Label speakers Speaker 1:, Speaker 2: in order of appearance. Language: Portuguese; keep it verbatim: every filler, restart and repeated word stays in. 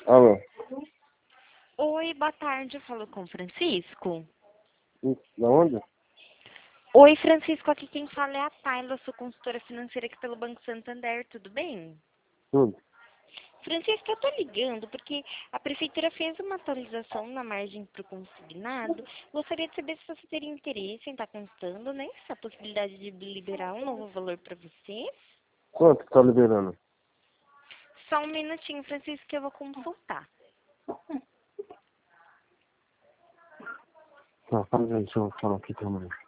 Speaker 1: Alô?
Speaker 2: Oi, boa tarde. Eu falo com o Francisco.
Speaker 1: Da onde?
Speaker 2: Oi, Francisco. Aqui quem fala é a Tayla. Eu sou consultora financeira aqui pelo Banco Santander. Tudo bem?
Speaker 1: Tudo.
Speaker 2: Francisco, eu tô ligando porque a prefeitura fez uma atualização na margem para o consignado. Gostaria de saber se você teria interesse em estar constando, né? Essa possibilidade de liberar um novo valor para você.
Speaker 1: Quanto que tá liberando?
Speaker 2: Só um minutinho, Francisco, que eu vou consultar.
Speaker 1: Tá, fala aí, deixa eu falar aqui também.